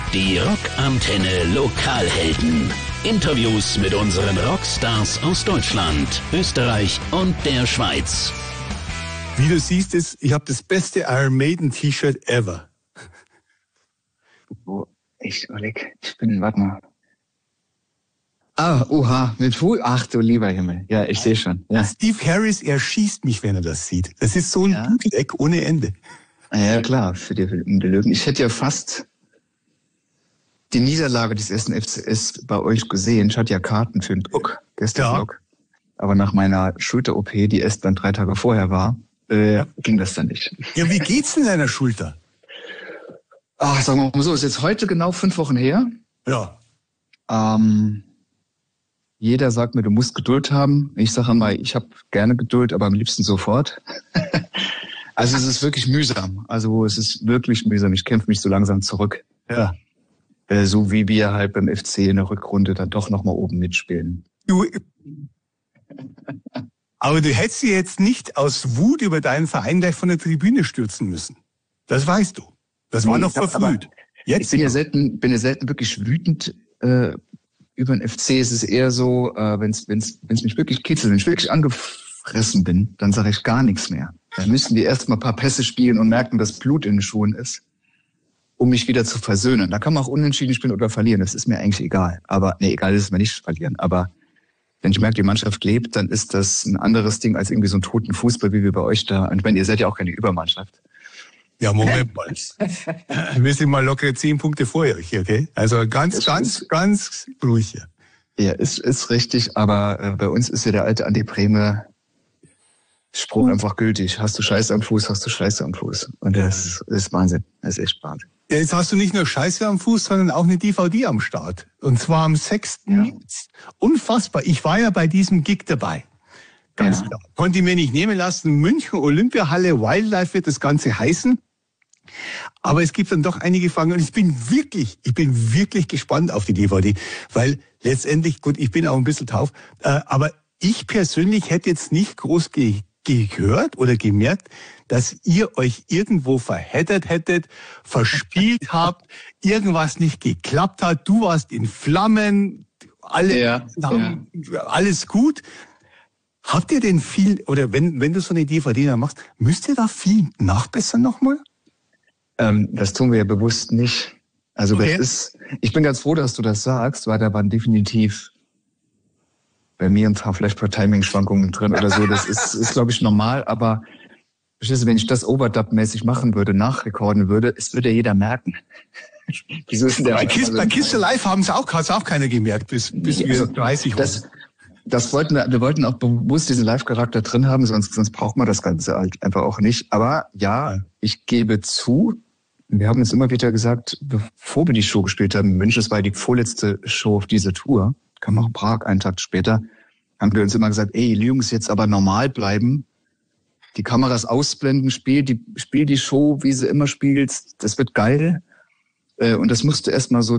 Die Rockantenne Lokalhelden. Interviews mit unseren Rockstars aus Deutschland, Österreich und der Schweiz. Wie du siehst, ich habe das beste Iron Maiden T-Shirt ever. Oh, Oleg, warte mal. Oha, mit Fuß. Ach du lieber Himmel. Ja, ich sehe schon. Ja. Steve Harris erschießt mich, wenn er das sieht. Das ist so ein Blutleck ohne Ende. Ja, klar, für die Löwen. Ich hätte ja fast die Niederlage des ersten FCS bei euch gesehen. Ich hatte ja Karten für den Druck, Gästeblock. Aber nach meiner Schulter-OP, die erst dann 3 Tage vorher war, ging das dann nicht. Ja, wie geht's denn deiner Schulter? Ach, sagen wir mal so, ist jetzt heute genau 5 Wochen her. Ja. Jeder sagt mir, du musst Geduld haben. Ich sage mal, ich habe gerne Geduld, aber am liebsten sofort. Also es ist wirklich mühsam. Also es ist wirklich mühsam. Ich kämpfe mich so langsam zurück. Ja. So wie wir halt beim FC in der Rückrunde dann doch nochmal oben mitspielen. Aber du hättest sie jetzt nicht aus Wut über deinen Verein gleich von der Tribüne stürzen müssen. Das weißt du. Das war noch verfrüht. Jetzt ich bin ja selten wirklich wütend über den FC. Es ist eher so, wenn es mich wirklich kitzelt, wenn ich wirklich angefressen bin, dann sage ich gar nichts mehr. Dann müssten die erst mal ein paar Pässe spielen und merken, dass Blut in den Schuhen ist, um mich wieder zu versöhnen. Da kann man auch unentschieden spielen oder verlieren. Das ist mir eigentlich egal. Aber egal ist es mir nicht verlieren. Aber wenn ich merke, die Mannschaft lebt, dann ist das ein anderes Ding als irgendwie so einen toten Fußball, wie wir bei euch da. Und ich meine, ihr seid ja auch keine Übermannschaft. Ja, Moment mal. Wir sind mal lockere 10 Punkte vor euch, okay? Also ganz ruhig hier. Ja, ist richtig. Aber bei uns ist ja der alte Andi Brehme Spruch einfach gültig. Hast du Scheiße am Fuß, hast du Scheiße am Fuß. Und das ist Wahnsinn. Das ist echt Wahnsinn. Ja, jetzt hast du nicht nur Scheiße am Fuß, sondern auch eine DVD am Start. Und zwar am 6. März. Unfassbar. Ich war ja bei diesem Gig dabei. Ganz klar. Konnte ich mir nicht nehmen lassen. München Olympiahalle Wildlife wird das Ganze heißen. Aber es gibt dann doch einige Fragen und ich bin wirklich gespannt auf die DVD, weil letztendlich, gut, ich bin auch ein bisschen taub, aber ich persönlich hätte jetzt nicht groß gehört oder gemerkt, dass ihr euch irgendwo verheddert hättet, verspielt habt, irgendwas nicht geklappt hat, du warst in Flammen, alles gut. Habt ihr denn viel, oder wenn du so eine DVD dann machst, müsst ihr da viel nachbessern nochmal? Das tun wir ja bewusst nicht. Also ich bin ganz froh, dass du das sagst, weil da waren definitiv bei mir ein paar Timing-Schwankungen drin oder so. Das ist glaube ich, normal, aber verstehst du, wenn ich das Overdub-mäßig machen würde, nachrekorden würde, es würde ja jeder merken. Wieso ist denn der bei Kiste Live hat's auch keiner gemerkt, bis wir 30 waren. Wir wollten auch bewusst diesen Live-Charakter drin haben, sonst braucht man das Ganze halt einfach auch nicht. Aber ja, ich gebe zu, wir haben uns immer wieder gesagt, bevor wir die Show gespielt haben in München, das war die vorletzte Show auf dieser Tour, kam auch Prag einen Tag später, haben wir uns immer gesagt, Jungs, jetzt aber normal bleiben, die Kameras ausblenden, spiel die Show, wie sie immer spielst, das wird geil. Und das brauchst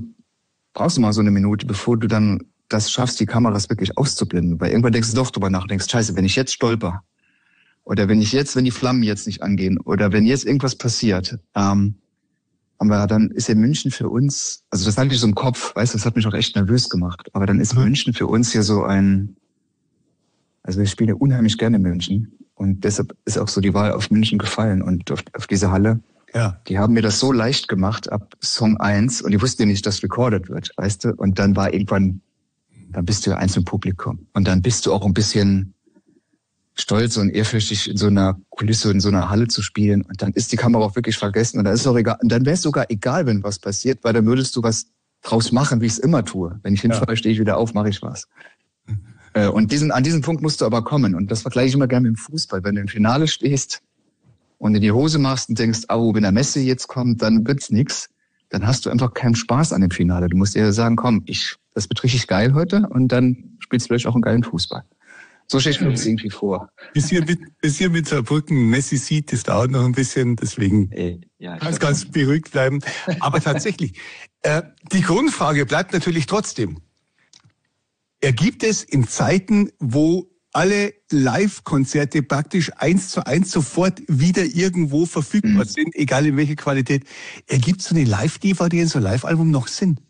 du mal so eine Minute, bevor du dann das schaffst, die Kameras wirklich auszublenden. Weil irgendwann denkst du doch drüber nach, denkst, scheiße, wenn ich jetzt stolper, oder wenn die Flammen jetzt nicht angehen, oder wenn jetzt irgendwas passiert, aber dann ist ja München für uns, also das hatte ich so im Kopf, weißt du, das hat mich auch echt nervös gemacht, aber dann ist München für uns ja so also wir spielen ja unheimlich gerne in München und deshalb ist auch so die Wahl auf München gefallen und auf diese Halle. Ja. Die haben mir das so leicht gemacht ab Song 1 und die wussten ja nicht, dass recorded wird, weißt du, und dann war irgendwann, dann bist du ja eins im Publikum und dann bist du auch ein bisschen stolz und ehrfürchtig in so einer Kulisse, in so einer Halle zu spielen. Und dann ist die Kamera auch wirklich vergessen. Und dann ist es auch egal. Und dann wäre es sogar egal, wenn was passiert, weil dann würdest du was draus machen, wie ich es immer tue. Wenn ich hinfalle, stehe ich wieder auf, mache ich was. Und an diesen Punkt musst du aber kommen. Und das vergleiche ich immer gerne mit dem Fußball. Wenn du im Finale stehst und in die Hose machst und denkst, wenn der Messi jetzt kommt, dann wird's nix. Dann hast du einfach keinen Spaß an dem Finale. Du musst dir sagen, komm, das wird richtig geil heute. Und dann spielst du vielleicht auch einen geilen Fußball. So stelle ich mir das irgendwie vor. Bis hier mit Saarbrücken Messi sieht, das dauert noch ein bisschen, deswegen ganz beruhigt bleiben. Aber tatsächlich, die Grundfrage bleibt natürlich trotzdem. Ergibt es in Zeiten, wo alle Live-Konzerte praktisch 1:1 sofort wieder irgendwo verfügbar sind, egal in welcher Qualität. Ergibt so eine Live-DVD und so ein Live-Album noch Sinn?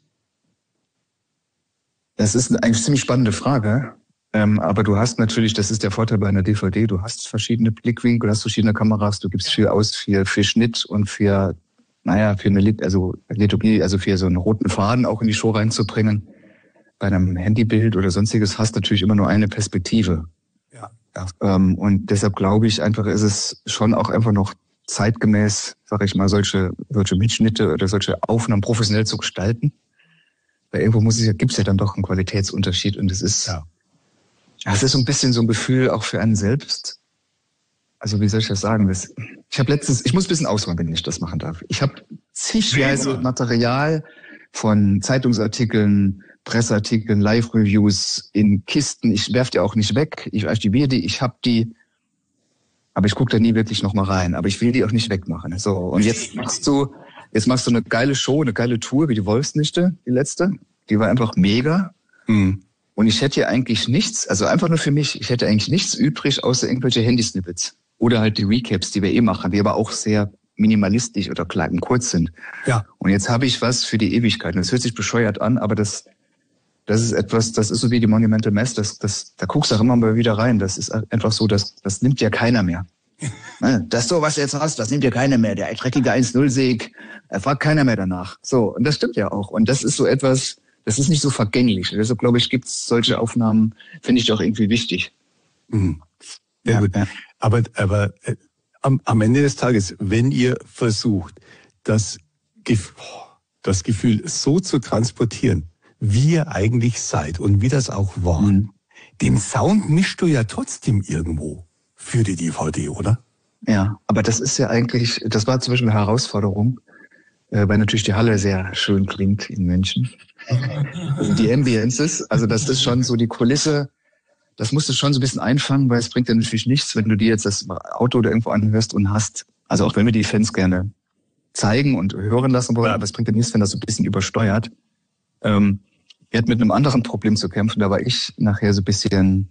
Das ist eigentlich eine ziemlich spannende Frage. Aber du hast natürlich, das ist der Vorteil bei einer DVD, du hast verschiedene Blickwinkel, du hast verschiedene Kameras, du gibst viel aus für Schnitt und für eine Liturgie, also für so einen roten Faden auch in die Show reinzubringen. Bei einem Handybild oder sonstiges hast du natürlich immer nur eine Perspektive. Ja. Und deshalb glaube ich einfach, ist es schon auch einfach noch zeitgemäß, sage ich mal, solche Mitschnitte oder solche Aufnahmen professionell zu gestalten. Weil irgendwo gibt es ja dann doch einen Qualitätsunterschied und es ist, es ist so ein bisschen so ein Gefühl auch für einen selbst. Also wie soll ich das sagen? Ich muss ein bisschen ausholen, wenn ich das machen darf. Ich habe zigweise Material von Zeitungsartikeln, Presseartikeln, Live-Reviews in Kisten. Ich werfe die auch nicht weg. Ich archiviere die, ich habe die, aber ich gucke da nie wirklich noch mal rein. Aber ich will die auch nicht wegmachen. So, und jetzt machst du eine geile Show, eine geile Tour wie die Wolfsnichte, die letzte. Die war einfach mega. Mhm. Und ich hätte hier eigentlich nichts, also einfach nur für mich, ich hätte eigentlich nichts übrig, außer irgendwelche Handysnippets. Oder halt die Recaps, die wir machen, die aber auch sehr minimalistisch oder klein und kurz sind. Ja. Und jetzt habe ich was für die Ewigkeit. Und das hört sich bescheuert an, aber das ist etwas, das ist so wie die Monumental Mass, da guckst du auch immer mal wieder rein. Das ist einfach so, das nimmt ja keiner mehr. Das so, was du jetzt hast, das nimmt ja keiner mehr. Der dreckige 1-0-Sieg, er fragt keiner mehr danach. So, und das stimmt ja auch. Und das ist so etwas, das ist nicht so vergänglich. Deshalb, glaube ich, gibt's solche Aufnahmen, finde ich auch irgendwie wichtig. Mhm. Ja, gut. Ja. Aber am Ende des Tages, wenn ihr versucht, das Gefühl so zu transportieren, wie ihr eigentlich seid und wie das auch war, den Sound mischst du ja trotzdem irgendwo für die DVD, oder? Ja, aber das ist ja eigentlich, das war zum Beispiel eine Herausforderung, weil natürlich die Halle sehr schön klingt in München. Also die Ambiences, also das ist schon so die Kulisse, das musst du schon so ein bisschen einfangen, weil es bringt dir natürlich nichts, wenn du dir jetzt das Auto oder irgendwo anhörst und hast, also auch wenn wir die Fans gerne zeigen und hören lassen wollen, aber es bringt dir nichts, wenn das so ein bisschen übersteuert. Wir hatten mit einem anderen Problem zu kämpfen, da war ich nachher so ein bisschen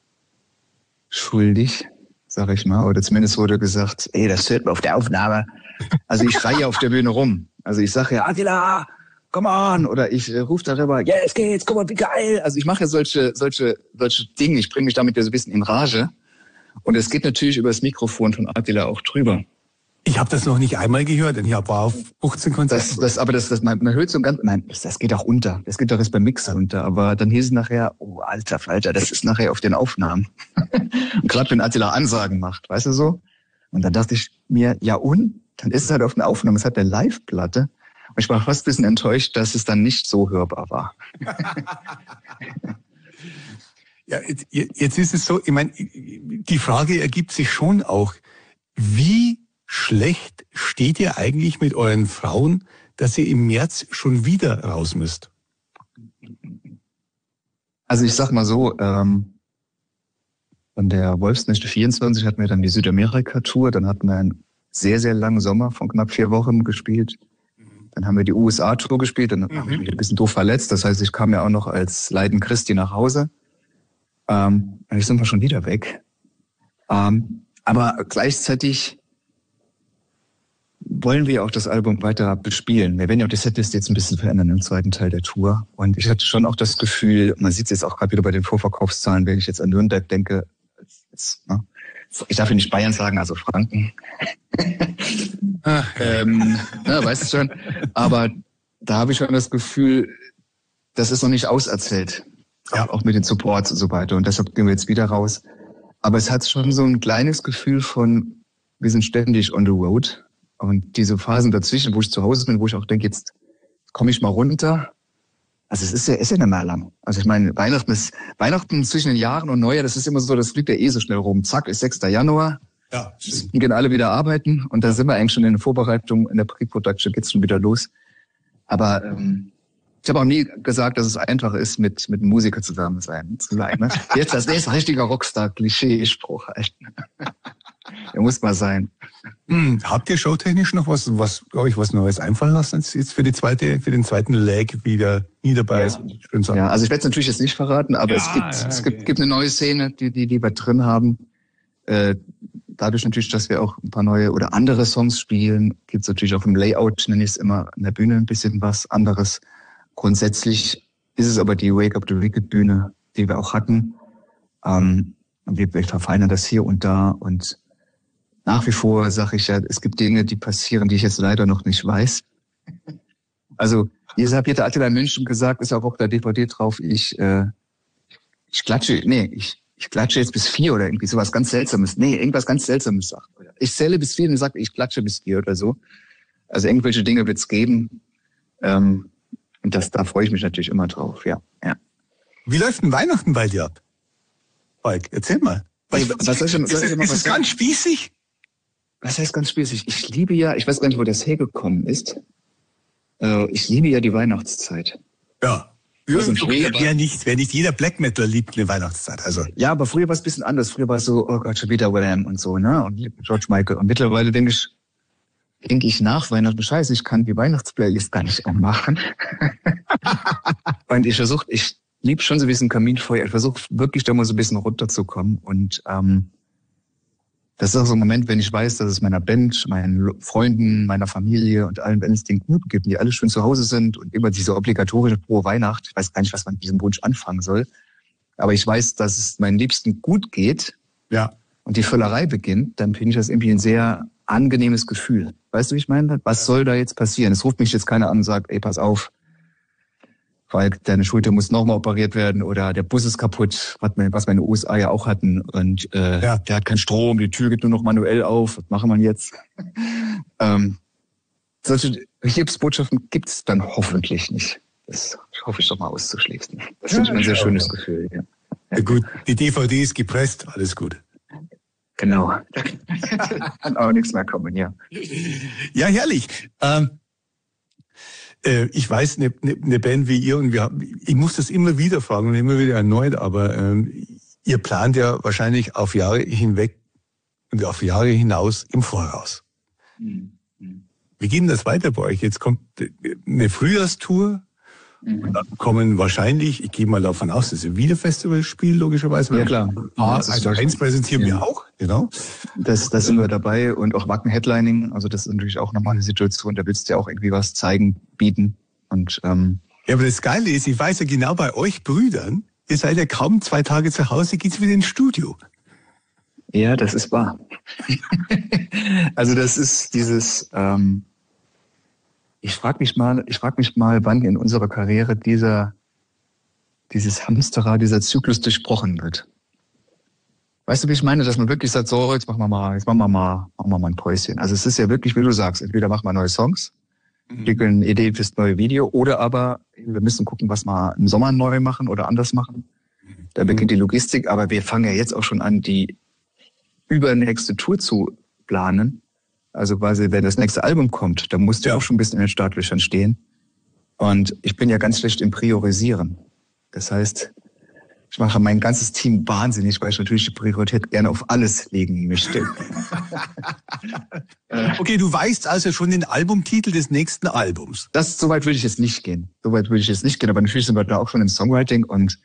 schuldig, sag ich mal, oder zumindest wurde gesagt, ey, das hört man auf der Aufnahme. Also ich schreie auf der Bühne rum. Also ich sage ja, Attila, come on, oder ich rufe darüber, yes, geht's, guck mal, wie geil. Also ich mache ja solche Dinge, ich bringe mich damit ja so ein bisschen in Rage. Und es geht natürlich über das Mikrofon von Attila auch drüber. Ich habe das noch nicht einmal gehört, denn ich war auf 15 Konzerten. Man hört so ganz, nein, das geht auch unter. Das geht doch erst beim Mixer unter. Aber dann hieß es nachher, oh, alter Falter, das ist nachher auf den Aufnahmen. Und gerade wenn Attila Ansagen macht, weißt du so? Und dann dachte ich mir, ja und? Dann ist es halt auf den Aufnahmen. Es hat eine Live-Platte. Und ich war fast ein bisschen enttäuscht, dass es dann nicht so hörbar war. Ja, jetzt ist es so, ich meine, die Frage ergibt sich schon auch, wie schlecht steht ihr eigentlich mit euren Frauen, dass ihr im März schon wieder raus müsst? Also ich sag mal so, von der Wolfsnichte 24 hatten wir dann die Südamerika-Tour, dann hatten wir einen sehr, sehr langen Sommer von knapp 4 Wochen gespielt. Dann haben wir die USA-Tour gespielt, dann habe ich mich ein bisschen doof verletzt. Das heißt, ich kam ja auch noch als Leiden Christi nach Hause. Und jetzt sind wir schon wieder weg. Aber gleichzeitig wollen wir auch das Album weiter bespielen. Wir werden ja auch die Setlist jetzt ein bisschen verändern im zweiten Teil der Tour. Und ich hatte schon auch das Gefühl, man sieht es jetzt auch gerade wieder bei den Vorverkaufszahlen, wenn ich jetzt an Nürnberg denke, ich darf ja nicht Bayern sagen, also Franken. Weißt du schon. Aber da habe ich schon das Gefühl, das ist noch nicht auserzählt. Ja. Auch mit den Supports und so weiter. Und deshalb gehen wir jetzt wieder raus. Aber es hat schon so ein kleines Gefühl von, wir sind ständig on the road. Und diese Phasen dazwischen, wo ich zu Hause bin, wo ich auch denke, jetzt komme ich mal runter. Also es ist ja nicht mehr lang. Also ich meine, Weihnachten zwischen den Jahren und Neujahr, das ist immer so, das fliegt ja so schnell rum. Zack, ist 6. Januar. Ja. Die gehen alle wieder arbeiten. Und da sind wir eigentlich schon in der Vorbereitung, in der Pre-Production geht's schon wieder los. Aber ich habe auch nie gesagt, dass es einfach ist, mit einem Musiker zusammen zu sein. Ne? Jetzt, das ist ein richtiger Rockstar-Klischee-Spruch. Der muss mal sein. Habt ihr showtechnisch noch was Neues einfallen lassen jetzt für den zweiten Leg wieder nie dabei ist? Ja, also ich werde es natürlich jetzt nicht verraten, aber es gibt eine neue Szene, die wir drin haben. Dadurch natürlich, dass wir auch ein paar neue oder andere Songs spielen, gibt es natürlich auch im Layout, nenne ich es immer, an der Bühne ein bisschen was anderes. Grundsätzlich ist es aber die Wake Up the Wicked Bühne, die wir auch hatten. Und wir verfeinern das hier und da und nach wie vor sage ich ja, es gibt Dinge, die passieren, die ich jetzt leider noch nicht weiß. Also, ihr habt Peter Attila in München gesagt, ist auch auf der DVD drauf, ich klatsche jetzt bis 4 oder irgendwie sowas ganz Seltsames. Nee, irgendwas ganz Seltsames sagt. Ich zähle bis 4 und sagt, ich klatsche bis 4 oder so. Also irgendwelche Dinge wird's geben. Und da freue ich mich natürlich immer drauf, ja. Wie läuft denn Weihnachten bei dir ab? Falk, erzähl mal. Ist es ganz spießig? Was heißt ganz spießig? Ich liebe ja, ich weiß gar nicht, wo das hergekommen ist. Ich liebe ja die Weihnachtszeit. Ja. Wer nicht jeder Black Metal liebt eine Weihnachtszeit. Also. Ja, aber früher war es ein bisschen anders. Früher war es so, oh Gott, schon wieder Wham und so, ne? Und George Michael. Und mittlerweile denke ich nach Weihnachten, scheiße, ich kann die Weihnachtsplaylist gar nicht machen. Und ich liebe schon so ein bisschen Kaminfeuer. Ich versuche wirklich da mal so ein bisschen runterzukommen. Und das ist auch so ein Moment, wenn ich weiß, dass es meiner Band, meinen Freunden, meiner Familie und allen, wenn es denen gut gibt, die alle schön zu Hause sind und immer diese obligatorische frohe Weihnacht. Ich weiß gar nicht, was man mit diesem Wunsch anfangen soll. Aber ich weiß, dass es meinen Liebsten gut geht. Ja. Und die Völlerei beginnt, dann finde ich das irgendwie ein sehr angenehmes Gefühl. Weißt du, wie ich meine? Was soll da jetzt passieren? Es ruft mich jetzt keiner an und sagt, ey, pass auf, weil deine Schulter muss nochmal operiert werden oder der Bus ist kaputt, was meine USA ja auch hatten. Und der hat keinen Strom, die Tür geht nur noch manuell auf. Was machen wir jetzt? Solche Hilfsbotschaften gibt es dann hoffentlich nicht. Das hoffe ich doch mal auszuschließen. Das finde ich ein sehr schönes Gefühl. Ja, gut, die DVD ist gepresst, alles gut. Genau. Kann auch nichts mehr kommen, ja. Ja, herrlich. Ich weiß, eine Band wie ihr, und ich muss das immer wieder fragen und immer wieder erneut, aber ihr plant ja wahrscheinlich auf Jahre hinweg und auf Jahre hinaus im Voraus. Wie geht denn das weiter bei euch? Jetzt kommt eine Frühjahrstour. Und dann kommen wahrscheinlich, ich gehe mal davon aus, dass ihr wieder Festival spielt, logischerweise. Ja, klar. Also eins präsentieren wir auch, genau. Das sind wir dabei und auch Wacken-Headlining. Also das ist natürlich auch nochmal eine Situation, da willst du ja auch irgendwie was zeigen, bieten. Und ja, aber das Geile ist, ich weiß ja genau bei euch Brüdern, ihr seid ja kaum 2 Tage zu Hause, geht's wieder ins Studio. Ja, das ist wahr. Also das ist dieses... Ich frage mich mal, wann in unserer Karriere dieses Hamsterrad, dieser Zyklus durchbrochen wird. Weißt du, wie ich meine, dass man wirklich sagt, so, jetzt machen wir mal ein Päuschen. Also es ist ja wirklich, wie du sagst, entweder machen wir neue Songs, entwickeln eine Idee fürs neue Video, oder aber wir müssen gucken, was wir im Sommer neu machen oder anders machen. Da beginnt die Logistik, aber wir fangen ja jetzt auch schon an, die übernächste Tour zu planen. Also quasi, wenn das nächste Album kommt, dann musst du auch schon ein bisschen in den Startlöchern stehen. Und ich bin ja ganz schlecht im Priorisieren. Das heißt, ich mache mein ganzes Team wahnsinnig, weil ich natürlich die Priorität gerne auf alles legen möchte. Okay, du weißt also schon den Albumtitel des nächsten Albums. Soweit würde ich jetzt nicht gehen. Aber natürlich sind wir da auch schon im Songwriting und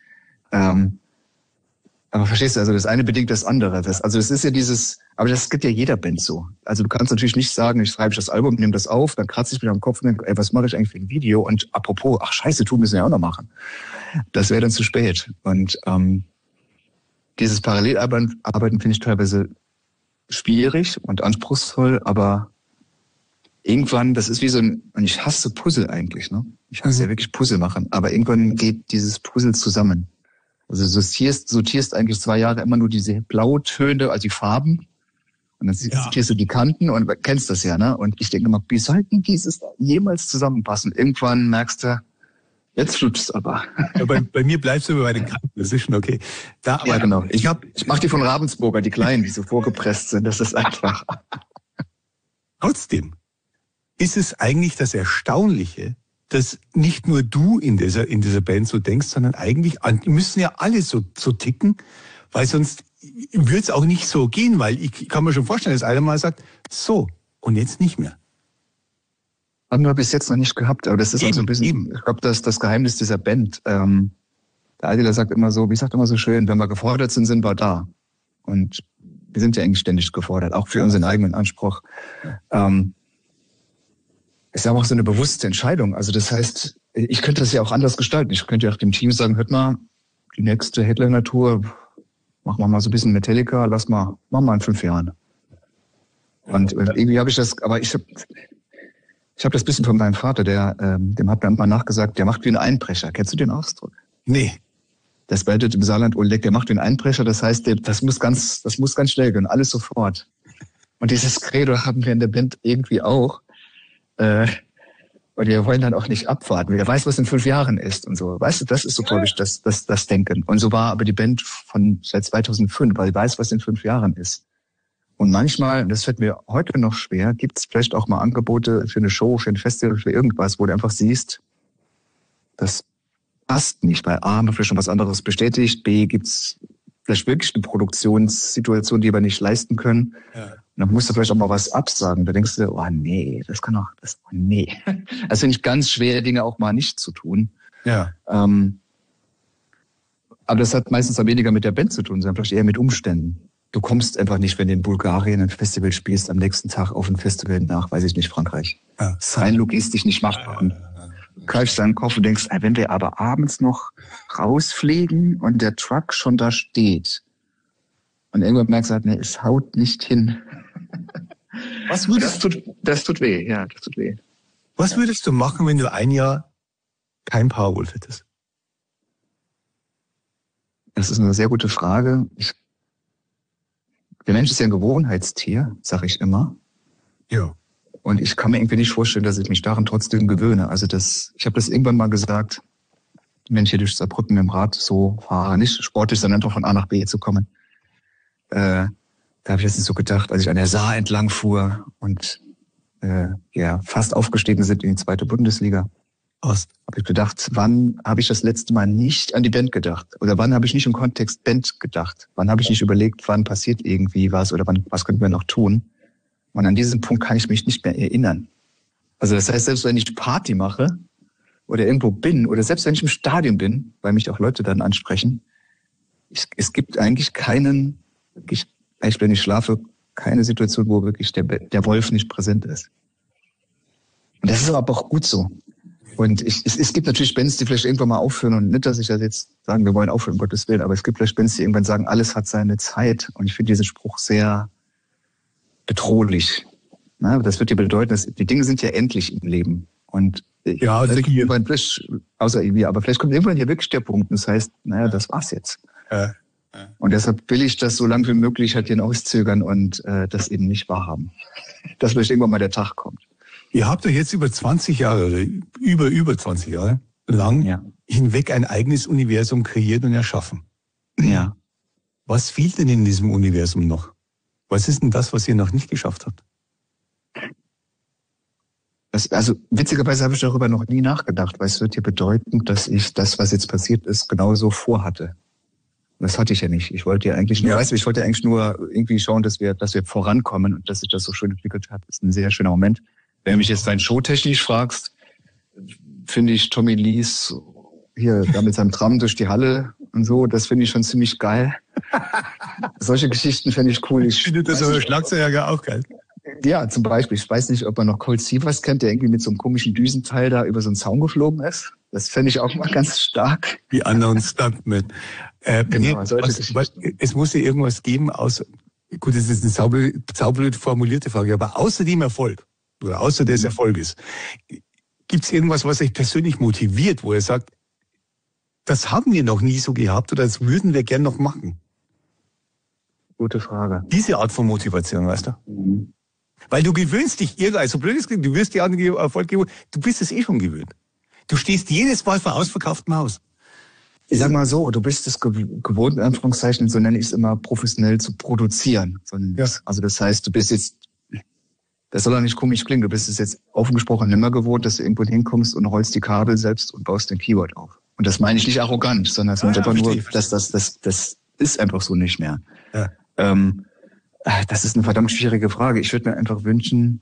aber verstehst du, also das eine bedingt das andere. Das ist ja aber das gibt ja jeder Band so. Also du kannst natürlich nicht sagen, ich schreibe das Album, nehme das auf, dann kratze ich mir am Kopf und denke, ey, was mache ich eigentlich für ein Video? Und apropos, ach scheiße, müssen wir ja auch noch machen. Das wäre dann zu spät. Und dieses Parallelarbeiten finde ich teilweise schwierig und anspruchsvoll, aber irgendwann, das ist wie und ich hasse Puzzle eigentlich, ne? Ich hasse ja wirklich Puzzle machen, aber irgendwann geht dieses Puzzle zusammen. Also du sortierst eigentlich 2 Jahre immer nur diese Blautöne, also die Farben. Und dann sortierst du die Kanten und kennst das ja, ne? Und ich denke immer, wie sollten dieses jemals zusammenpassen? Irgendwann merkst du, jetzt flutscht's aber. Ja, bei mir bleibst du bei den Kanten, das ist schon okay. Ja, genau. Ich mach die von Ravensburger, die kleinen, die so vorgepresst sind. Das ist einfach. Trotzdem ist es eigentlich das Erstaunliche, dass nicht nur du in dieser Band so denkst, sondern eigentlich müssen ja alle so ticken, weil sonst würde es auch nicht so gehen, weil ich kann mir schon vorstellen, dass einer mal sagt, so, und jetzt nicht mehr. Haben wir bis jetzt noch nicht gehabt, aber das ist auch so ein bisschen, ich glaube, das Geheimnis dieser Band. Der Adila sagt immer so, wie sagt immer so schön, wenn wir gefordert sind, sind wir da. Und wir sind ja eigentlich ständig gefordert, auch für unseren eigenen Anspruch. Ist ja auch so eine bewusste Entscheidung. Also das heißt, ich könnte das ja auch anders gestalten. Ich könnte ja auch dem Team sagen, hört mal, die nächste Headliner-Tour, machen wir mal so ein bisschen Metallica, machen wir in 5 Jahren. Und irgendwie habe ich das, aber ich habe das bisschen von meinem Vater, dem hat mir mal nachgesagt, der macht wie ein Einbrecher. Kennst du den Ausdruck? Nee. Das bedeutet im Saarland, Oleg, der macht wie ein Einbrecher. Das heißt, das muss ganz schnell gehen, alles sofort. Und dieses Credo haben wir in der Band irgendwie auch. Und wir wollen dann auch nicht abwarten. Wer weiß, was in 5 Jahren ist und so. Weißt du, das ist so, glaube ich, das Denken. Und so war aber die Band seit 2005, weil sie weiß, was in 5 Jahren ist. Und manchmal, das fällt mir heute noch schwer, gibt es vielleicht auch mal Angebote für eine Show, für ein Festival, für irgendwas, wo du einfach siehst, das passt nicht. Bei A haben wir vielleicht schon was anderes bestätigt, B gibt's vielleicht wirklich eine Produktionssituation, die wir nicht leisten können. Ja. Und dann musst du vielleicht auch mal was absagen. Da denkst du, oh nee, nee. Also finde ich ganz schwer, Dinge auch mal nicht zu tun. Ja. Aber das hat meistens auch weniger mit der Band zu tun, sondern vielleicht eher mit Umständen. Du kommst einfach nicht, wenn du in Bulgarien ein Festival spielst, am nächsten Tag auf ein Festival nach, weiß ich nicht, Frankreich. Ja. Das ist rein logistisch nicht machbar. Du greifst deinen Kopf und denkst, wenn wir aber abends noch rausfliegen und der Truck schon da steht. Und irgendwann merkst du halt, nee, es haut nicht hin. Das tut weh, ja, das tut weh. Was würdest du machen, wenn du ein Jahr kein Powerwolf hättest? Das ist eine sehr gute Frage. Der Mensch ist ja ein Gewohnheitstier, sag ich immer. Ja. Und ich kann mir irgendwie nicht vorstellen, dass ich mich daran trotzdem gewöhne. Also ich habe das irgendwann mal gesagt, wenn ich hier durch Saarbrücken mit dem Rad so fahre, nicht sportlich, sondern einfach von A nach B zu kommen. Da habe ich jetzt nicht so gedacht, als ich an der Saar entlang fuhr und fast aufgestiegen sind in die 2. Bundesliga. Habe ich gedacht, wann habe ich das letzte Mal nicht an die Band gedacht? Oder wann habe ich nicht im Kontext Band gedacht? Wann habe ich nicht überlegt, wann passiert irgendwie was oder was könnten wir noch tun? Und an diesem Punkt kann ich mich nicht mehr erinnern. Also das heißt, selbst wenn ich Party mache oder irgendwo bin oder selbst wenn ich im Stadion bin, weil mich auch Leute dann ansprechen, es gibt eigentlich wenn ich schlafe, keine Situation, wo wirklich der Wolf nicht präsent ist. Und das ist aber auch gut so. Und es gibt natürlich Bands, die vielleicht irgendwann mal aufhören und nicht, dass ich das jetzt sagen, wir wollen aufhören, um Gottes Willen, aber es gibt vielleicht Bands, die irgendwann sagen, alles hat seine Zeit. Und ich finde diesen Spruch sehr bedrohlich. Na, das wird ja bedeuten, dass die Dinge sind ja endlich im Leben. Und ja, außer irgendwie, aber vielleicht kommt irgendwann hier wirklich der Punkt. Und das heißt, das war's jetzt. Ja. Und deshalb will ich das so lange wie möglich halt hinauszögern und das eben nicht wahrhaben. Dass vielleicht irgendwann mal der Tag kommt. Ihr habt euch jetzt über 20 Jahre oder über 20 Jahre lang hinweg ein eigenes Universum kreiert und erschaffen. Ja. Was fehlt denn in diesem Universum noch? Was ist denn das, was ihr noch nicht geschafft habt? Also witzigerweise habe ich darüber noch nie nachgedacht, weil es wird ja bedeuten, dass ich das, was jetzt passiert ist, genauso vorhatte. Und das hatte ich ja nicht. Ich wollte ja eigentlich nur, ich wollte eigentlich nur irgendwie schauen, dass wir vorankommen und dass sich das so schön entwickelt hat. Das ist ein sehr schöner Moment. Wenn du mich jetzt rein showtechnisch fragst, finde ich Tommy Lees hier da mit seinem Tram durch die Halle und so, das finde ich schon ziemlich geil. Solche Geschichten fände ich cool. Ich finde das aber Schlagzeuger auch geil. Ja, zum Beispiel. Ich weiß nicht, ob man noch Cold Sievers kennt, der irgendwie mit so einem komischen Düsenteil da über so einen Zaun geflogen ist. Das fände ich auch mal ganz stark. Die anderen Stuntmen. Genau, es muss ja irgendwas geben, gut, das ist eine saublöd formulierte Frage, aber außer dem Erfolg, oder außer des Erfolges, gibt es irgendwas, was euch persönlich motiviert, wo ihr sagt, das haben wir noch nie so gehabt oder das würden wir gern noch machen? Gute Frage. Diese Art von Motivation, weißt du? Mhm. Weil du gewöhnst dich, also blöd ist, du wirst dir an den Erfolg gewöhnt, du bist es eh schon gewöhnt. Du stehst jedes Mal vor ausverkauftem Haus. Ich sag mal so, du bist es gewohnt, in Anführungszeichen, so nenne ich es immer, professionell zu produzieren. Also das heißt, du bist jetzt, das soll doch nicht komisch klingen, du bist es jetzt offen gesprochen nimmer gewohnt, dass du irgendwo hinkommst und rollst die Kabel selbst und baust den Keyboard auf. Und das meine ich nicht arrogant, sondern es meint einfach nur, dass ist einfach so nicht mehr. Ja. Das ist eine verdammt schwierige Frage. Ich würde mir einfach wünschen,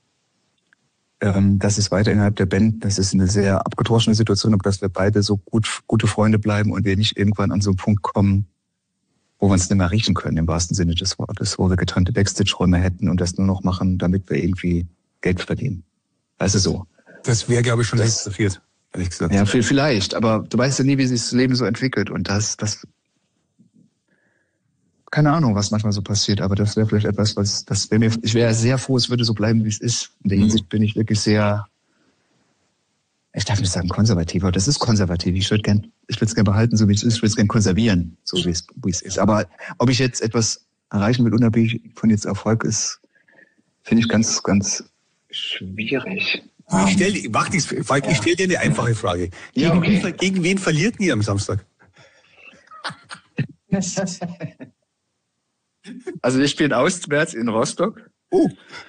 dass es weiter innerhalb der Band, das ist eine sehr abgedroschene Situation, aber dass wir beide so gute Freunde bleiben und wir nicht irgendwann an so einen Punkt kommen, wo wir uns nicht mehr riechen können, im wahrsten Sinne des Wortes, wo wir getrennte Backstage-Räume hätten und das nur noch machen, damit wir irgendwie Geld verdienen. Weißt du, so. Das wäre, glaube ich, schon längst passiert, ehrlich gesagt. Ja, vielleicht, aber du weißt ja nie, wie sich das Leben so entwickelt und das keine Ahnung, was manchmal so passiert, aber das wäre vielleicht etwas, ich wäre sehr froh, es würde so bleiben, wie es ist. In der Hinsicht bin ich wirklich sehr, ich darf nicht sagen konservativ, aber das ist konservativ. Ich würde es gerne behalten, so wie es ist. Ich würde es gerne konservieren, so wie es ist. Aber ob ich jetzt etwas erreichen will, unabhängig von jetzt Erfolg ist, finde ich ganz, ganz schwierig. Ich stell dir eine einfache Frage. Gegen wen verliert ihr am Samstag? Also wir spielen auswärts in Rostock. Oh.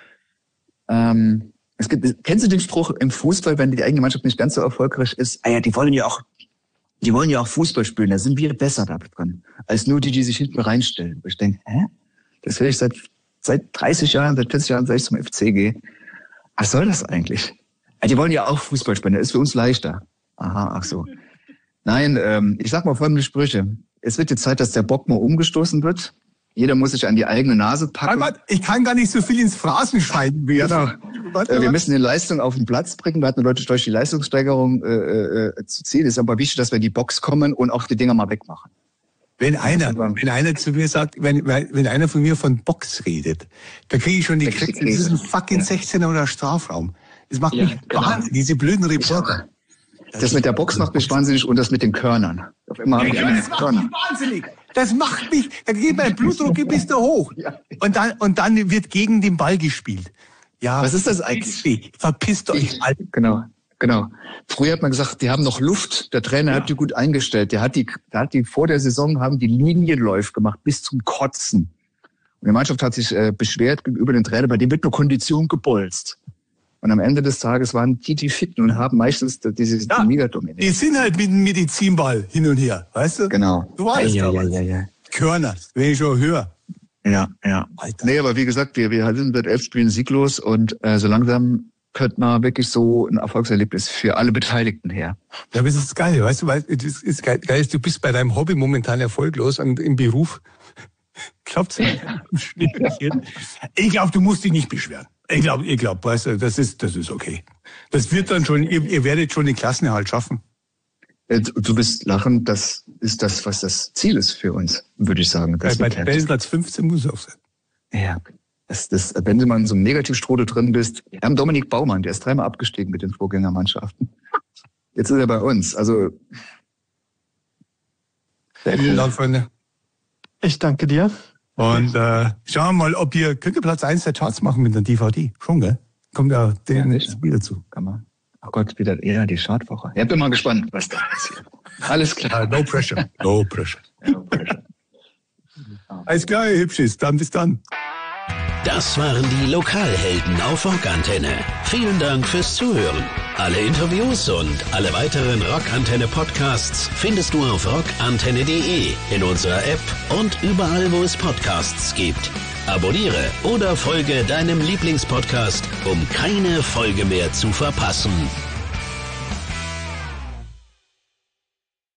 Kennst du den Spruch im Fußball, wenn die eigene Mannschaft nicht ganz so erfolgreich ist? Die wollen ja auch Fußball spielen, da sind wir besser da dran, als nur die sich hinten reinstellen. Und ich denke, das will ich seit 30 Jahren, seit 40 Jahren, seit ich zum FC gehe. Was soll das eigentlich? Die wollen ja auch Fußball spielen, das ist für uns leichter. Aha, ach so. Nein, ich sag mal folgende Sprüche. Es wird jetzt Zeit, dass der Bock mal umgestoßen wird. Jeder muss sich an die eigene Nase packen. Ich kann gar nicht so viel ins Phrasenschwein werden. Genau. Wir müssen die Leistung auf den Platz bringen. Wir hatten Leute durch die Leistungssteigerung zu ziehen. Es ist aber wichtig, dass wir in die Box kommen und auch die Dinger mal wegmachen. Wenn einer zu mir sagt, wenn einer von mir von Box redet, da kriege ich schon die Krätze. Das ist ein fucking 16er oder Strafraum. Das macht mich wahnsinnig. Diese blöden Reporter. Das mit der Box macht mich wahnsinnig und das mit den Körnern. Auf immer habe ich das macht mich wahnsinnig. Das macht mich, da geht mein Blutdruck bis da hoch. Und dann wird gegen den Ball gespielt. Ja. Was ist das eigentlich? Verpisst euch, Alter. Genau. Früher hat man gesagt, die haben noch Luft. Der Trainer hat die gut eingestellt. Der hat die vor der Saison haben die Linienläufe gemacht bis zum Kotzen. Und die Mannschaft hat sich beschwert gegenüber dem Trainer, bei dem wird nur Kondition gebolzt. Und am Ende des Tages waren die fit und haben meistens diese Megadominiert. Die sind halt mit dem Medizinball hin und her, weißt du? Genau. Du weißt ja. Körner, wenn ich schon höre. Ja. Alter. Nee, aber wie gesagt, wir sind seit 11 Spielen sieglos und so langsam könnte man wirklich so ein Erfolgserlebnis für alle Beteiligten her. Ja, aber das ist geil, weißt du, das ist geil, du bist bei deinem Hobby momentan erfolglos und im Beruf. Glaubst du nicht? Ich glaube, du musst dich nicht beschweren. Ich glaube, weißt du, das ist okay. Das wird dann schon, ihr werdet schon den Klassenerhalt schaffen. Du bist lachen, das ist das, was das Ziel ist für uns, würde ich sagen. Bei Tabellenplatz 15 muss es auch sein. Ja, wenn du mal in so einem Negativstrudel drin bist. Wir haben Dominik Baumann, der ist 3-mal abgestiegen mit den Vorgängermannschaften. Jetzt ist er bei uns, also. Vielen Dank, Freunde. Ich danke dir. Und schauen wir mal, könnt ihr Platz 1 der Charts machen mit einer DVD? Schon, gell? Kommt ja den wieder zu. Kann man. Oh Gott, wieder die Chartwoche. Ich bin mal gespannt, was da passiert. Alles klar. No pressure. No pressure. Alles klar, ihr Hübschis. Dann bis dann. Das waren die Lokalhelden auf Rockantenne. Vielen Dank fürs Zuhören. Alle Interviews und alle weiteren Rockantenne-Podcasts findest du auf rockantenne.de, in unserer App und überall, wo es Podcasts gibt. Abonniere oder folge deinem Lieblingspodcast, um keine Folge mehr zu verpassen.